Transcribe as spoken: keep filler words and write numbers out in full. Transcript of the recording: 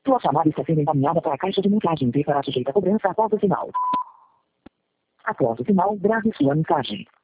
Sua chamada está sendo encaminhada para a caixa de mensagem e será sujeita a cobrança após o sinal. Após o sinal, grave sua mensagem.